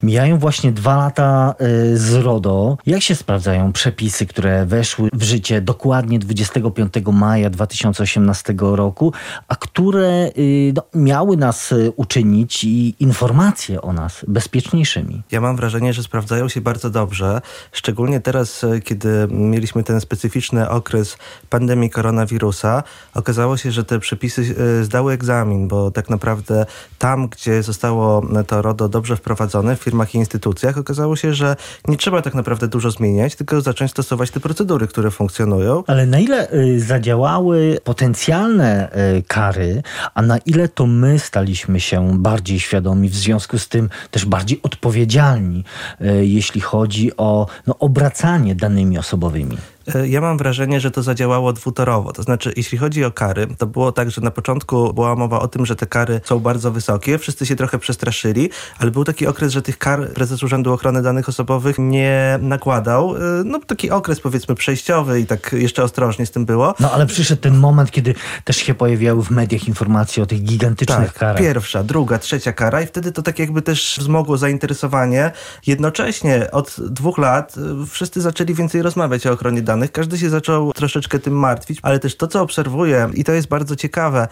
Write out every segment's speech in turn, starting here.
Mijają właśnie 2 lata z RODO. Jak się sprawdzają przepisy, które weszły w życie dokładnie 25 maja 2018 roku, a które miały nas uczynić i informacje o nas bezpieczniejszymi? Ja mam wrażenie, że sprawdzają się bardzo dobrze, szczególnie teraz, kiedy mieliśmy ten specyficzny okres pandemii koronawirusa. Okazało się, że te przepisy zdały egzamin, bo tak naprawdę tam, gdzie zostało to RODO dobrze wprowadzone w firmach i instytucjach, okazało się, że nie trzeba tak naprawdę dużo zmieniać, tylko zacząć stosować te procedury, które funkcjonują. Ale na ile zadziałały potencjalne kary, a na ile to my staliśmy się bardziej świadomi, w związku z tym też bardziej odpowiedzialni, jeśli chodzi o obracanie danymi osobowymi? Ja mam wrażenie, że to zadziałało dwutorowo. To znaczy, jeśli chodzi o kary, to było tak, że na początku była mowa o tym, że te kary są bardzo wysokie. Wszyscy się trochę przestraszyli, ale był taki okres, że tych kar prezes Urzędu Ochrony Danych Osobowych nie nakładał. Taki okres, powiedzmy, przejściowy i tak jeszcze ostrożnie z tym było. Ale przyszedł ten moment, kiedy też się pojawiały w mediach informacje o tych gigantycznych karach. Pierwsza, druga, trzecia kara i wtedy to tak jakby też wzmogło zainteresowanie. Jednocześnie od 2 lat wszyscy zaczęli więcej rozmawiać o ochronie danych. Każdy się zaczął troszeczkę tym martwić, ale też to, co obserwuję, i to jest bardzo ciekawe,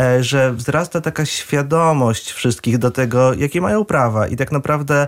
że wzrasta taka świadomość wszystkich do tego, jakie mają prawa. I tak naprawdę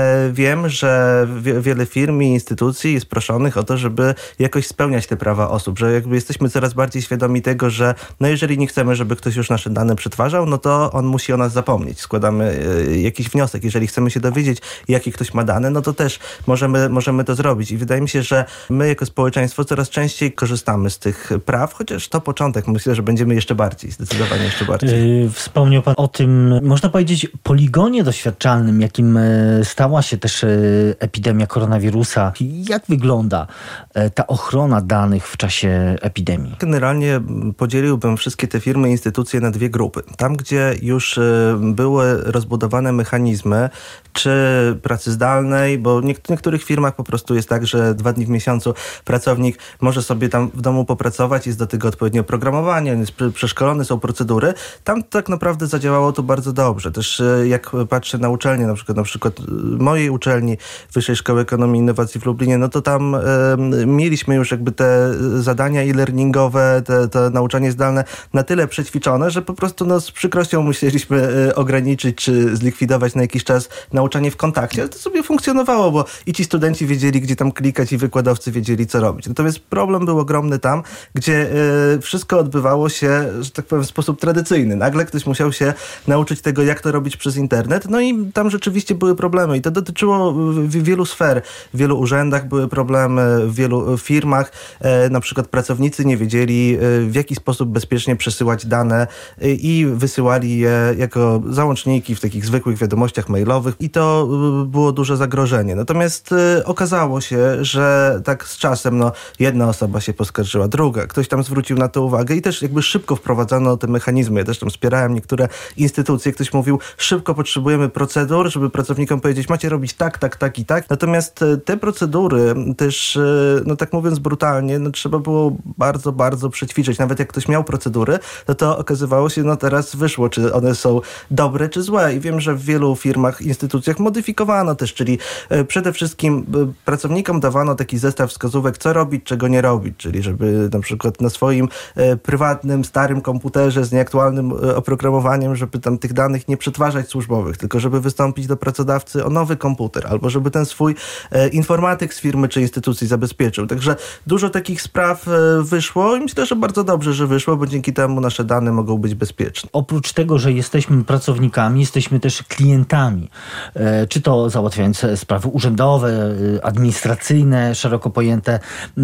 wiem, że wiele firm i instytucji jest proszonych o to, żeby jakoś spełniać te prawa osób, że jakby jesteśmy coraz bardziej świadomi tego, że jeżeli nie chcemy, żeby ktoś już nasze dane przetwarzał, no to on musi o nas zapomnieć. Składamy jakiś wniosek. Jeżeli chcemy się dowiedzieć, jakie ktoś ma dane, no to też możemy to zrobić. I wydaje mi się, że my jako społeczeństwo coraz częściej korzystamy z tych praw, chociaż to początek. Myślę, że będziemy jeszcze bardziej, zdecydowanie jeszcze bardziej. Wspomniał pan o tym, można powiedzieć, poligonie doświadczalnym, jakim stała się też epidemia koronawirusa. Jak wygląda ta ochrona danych w czasie epidemii? Generalnie podzieliłbym wszystkie te firmy i instytucje na 2 grupy. Tam, gdzie już były rozbudowane mechanizmy, czy pracy zdalnej, bo w niektórych firmach po prostu jest tak, że 2 dni w miesiącu pracownik może sobie tam w domu popracować, jest do tego odpowiednie oprogramowanie, jest przeszkolony, są procedury. Tam tak naprawdę zadziałało to bardzo dobrze. Też jak patrzę na uczelnie, na przykład mojej uczelni Wyższej Szkoły Ekonomii i Innowacji w Lublinie, no to tam mieliśmy już jakby te zadania e-learningowe, te nauczanie zdalne na tyle przećwiczone, że po prostu z przykrością musieliśmy ograniczyć czy zlikwidować na jakiś czas nauczanie w kontakcie, ale to sobie funkcjonowało, bo i ci studenci wiedzieli, gdzie tam klikać, i wykładowcy wiedzieli, co robić. Natomiast problem był ogromny tam, gdzie wszystko odbywało się, że tak powiem, w sposób tradycyjny. Nagle ktoś musiał się nauczyć tego, jak to robić przez internet, no i tam rzeczywiście były problemy i to dotyczyło wielu sfer. W wielu urzędach były problemy, w wielu firmach. Na przykład pracownicy nie wiedzieli, w jaki sposób bezpiecznie przesyłać dane i wysyłali je jako załączniki w takich zwykłych wiadomościach mailowych i to było duże zagrożenie. Natomiast okazało się, że tak z czasem jedna osoba się poskarżyła, druga, ktoś tam zwrócił na to uwagę i też jakby szybko wprowadzono te mechanizmy. Ja też tam wspierałem niektóre instytucje. Ktoś mówił, szybko potrzebujemy procedur, żeby pracownikom powiedzieć, macie robić tak i tak. Natomiast te procedury też, tak mówiąc brutalnie, trzeba było bardzo, bardzo przećwiczyć. Nawet jak ktoś miał procedury, to okazywało się, teraz wyszło, czy one są dobre, czy złe. I wiem, że w wielu firmach, instytucjach modyfikowano też, czyli przede wszystkim pracownikom dawano taki zestaw wskazówek, co robić, czego nie robić, czyli żeby na przykład na swoim prywatnym, starym komputerze z nieaktualnym oprogramowaniem, żeby tam tych danych nie przetwarzać służbowych, tylko żeby wystąpić do pracodawcy o nowy komputer, albo żeby ten swój informatyk z firmy czy instytucji zabezpieczył. Także dużo takich spraw wyszło i myślę, że bardzo dobrze, że wyszło, bo dzięki temu nasze dane mogą być bezpieczne. Oprócz tego, że jesteśmy pracownikami, jesteśmy też klientami. Czy to załatwiając sprawy urzędowe, administracyjne, szeroko pojęte,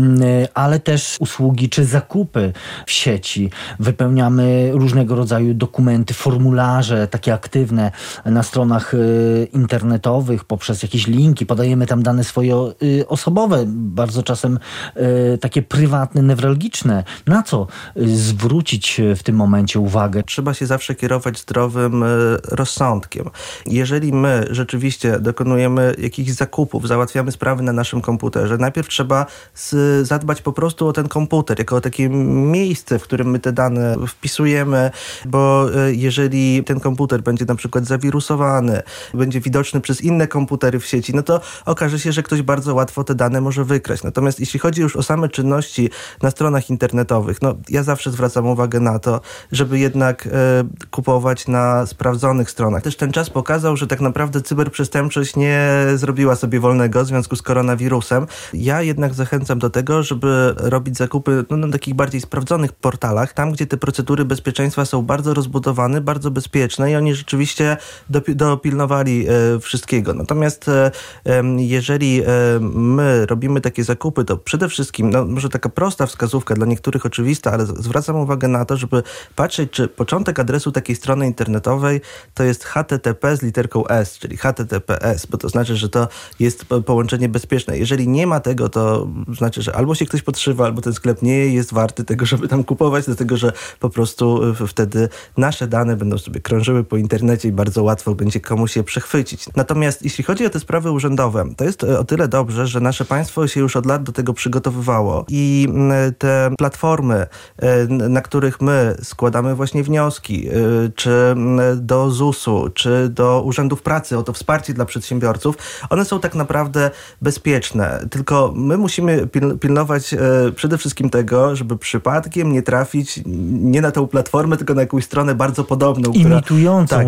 ale też usługi czy zakupy w sieci. Wypełniamy różnego rodzaju dokumenty, formularze takie aktywne na stronach internetowych poprzez jakieś linki. Podajemy tam dane swoje osobowe, bardzo czasem takie prywatne, newralgiczne. Na co zwrócić w tym momencie uwagę? Trzeba się zawsze kierować zdrowym rozsądkiem. Jeżeli my rzeczywiście dokonujemy jakichś zakupów, załatwiamy sprawy na naszym komputerze, najpierw trzeba zadbać po prostu o ten komputer, jako o takie miejsce, w którym my te dane wpisujemy, bo jeżeli ten komputer będzie na przykład zawirusowany, będzie widoczny przez inne komputery w sieci, no to okaże się, że ktoś bardzo łatwo te dane może wykraść. Natomiast jeśli chodzi już o same czynności na stronach internetowych, no ja zawsze zwracam uwagę na to, żeby jednak kupować na sprawdzonych stronach. Też ten czas pokazał, że tak naprawdę cyberprzestępczość nie zrobiła sobie wolnego w związku z koronawirusem. Ja jednak zachęcam do tego, żeby robić zakupy na takich bardziej sprawdzonych portalach, tam gdzie te procedury bezpieczeństwa są bardzo rozbudowane, bardzo bezpieczne i oni rzeczywiście dopilnowali wszystkiego. Natomiast jeżeli my robimy takie zakupy, to przede wszystkim, no może taka prosta wskazówka, dla niektórych oczywista, ale zwracam uwagę na to, żeby patrzeć, czy początek adresu takiej strony internetowej to jest HTTP z literką S, czyli HTTPS, bo to znaczy, że to jest połączenie bezpieczne. Jeżeli nie ma tego, to znaczy, że albo się ktoś podszywa, albo ten sklep nie jest warty tego, żeby tam kupować, dlatego że po prostu wtedy nasze dane będą sobie krążyły po internecie i bardzo łatwo będzie komuś je przechwycić. Natomiast jeśli chodzi o te sprawy urzędowe, to jest o tyle dobrze, że nasze państwo się już od lat do tego przygotowywało i te platformy, na których my składamy właśnie wnioski, czy do ZUS-u, czy do urzędów pracy o to wsparcie dla przedsiębiorców, one są tak naprawdę bezpieczne. Tylko my musimy pilnować przede wszystkim tego, żeby przypadkiem nie trafić nie na tą platformę, tylko na jakąś stronę bardzo podobną. Imitującą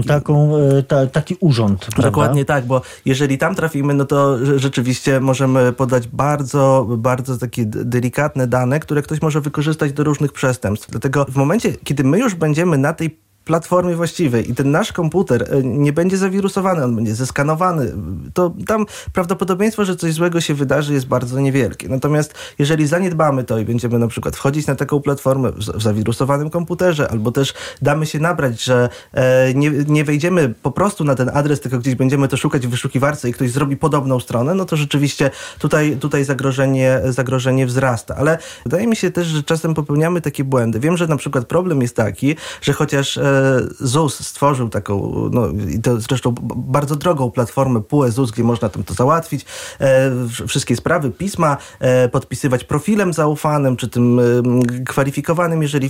taki urząd. Prawda? Dokładnie tak, bo jeżeli tam trafimy, no to rzeczywiście możemy podać bardzo, bardzo takie delikatne dane, które ktoś może wykorzystać do różnych przestępstw. Dlatego w momencie, kiedy my już będziemy na tej platformie właściwej i ten nasz komputer nie będzie zawirusowany, on będzie zeskanowany, to tam prawdopodobieństwo, że coś złego się wydarzy, jest bardzo niewielkie. Natomiast jeżeli zaniedbamy to i będziemy na przykład wchodzić na taką platformę w zawirusowanym komputerze, albo też damy się nabrać, że nie wejdziemy po prostu na ten adres, tylko gdzieś będziemy to szukać w wyszukiwarce i ktoś zrobi podobną stronę, no to rzeczywiście tutaj zagrożenie wzrasta. Ale wydaje mi się też, że czasem popełniamy takie błędy. Wiem, że na przykład problem jest taki, że chociaż ZUS stworzył taką, no i to zresztą bardzo drogą platformę PUE ZUS, gdzie można tam to załatwić, wszystkie sprawy, pisma, podpisywać profilem zaufanym, czy tym kwalifikowanym, jeżeli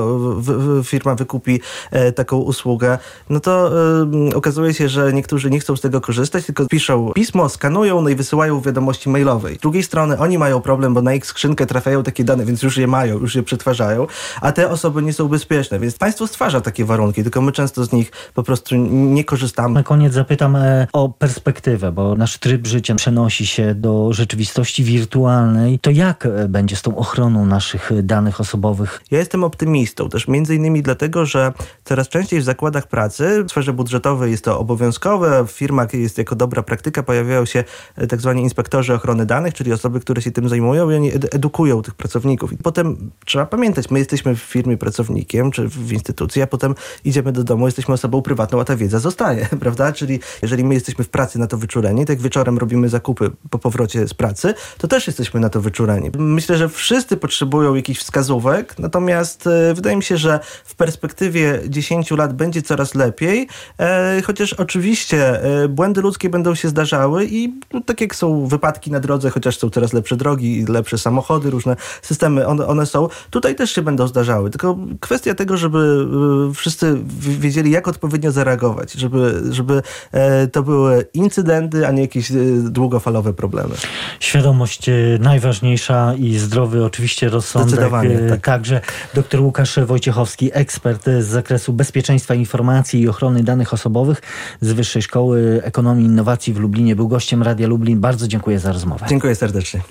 firma wykupi taką usługę, no to okazuje się, że niektórzy nie chcą z tego korzystać, tylko piszą pismo, skanują, no i wysyłają wiadomości mailowej. Z drugiej strony oni mają problem, bo na ich skrzynkę trafiają takie dane, więc już je mają, już je przetwarzają, a te osoby nie są bezpieczne, więc państwo stwarza takie warunki, tylko my często z nich po prostu nie korzystamy. Na koniec zapytam o perspektywę, bo nasz tryb życia przenosi się do rzeczywistości wirtualnej. To jak będzie z tą ochroną naszych danych osobowych? Ja jestem optymistą, też między innymi dlatego, że coraz częściej w zakładach pracy, w sferze budżetowej jest to obowiązkowe, w firmach jest jako dobra praktyka, pojawiają się tak zwani inspektorzy ochrony danych, czyli osoby, które się tym zajmują i oni edukują tych pracowników. I potem trzeba pamiętać, my jesteśmy w firmie pracownikiem, czy w instytucji, a potem idziemy do domu, jesteśmy osobą prywatną, a ta wiedza zostaje, prawda? Czyli jeżeli my jesteśmy w pracy na to wyczuleni, tak wieczorem robimy zakupy po powrocie z pracy, to też jesteśmy na to wyczuleni. Myślę, że wszyscy potrzebują jakichś wskazówek, natomiast wydaje mi się, że w perspektywie 10 lat będzie coraz lepiej, chociaż oczywiście błędy ludzkie będą się zdarzały i tak jak są wypadki na drodze, chociaż są coraz lepsze drogi, lepsze samochody, różne systemy, one są, tutaj też się będą zdarzały. Tylko kwestia tego, żeby wszyscy wiedzieli, jak odpowiednio zareagować, żeby to były incydenty, a nie jakieś długofalowe problemy. Świadomość najważniejsza i zdrowy oczywiście rozsądek. Zdecydowanie, tak. Także dr Łukasz Wojciechowski, ekspert z zakresu bezpieczeństwa informacji i ochrony danych osobowych z Wyższej Szkoły Ekonomii i Innowacji w Lublinie, był gościem Radia Lublin. Bardzo dziękuję za rozmowę. Dziękuję serdecznie.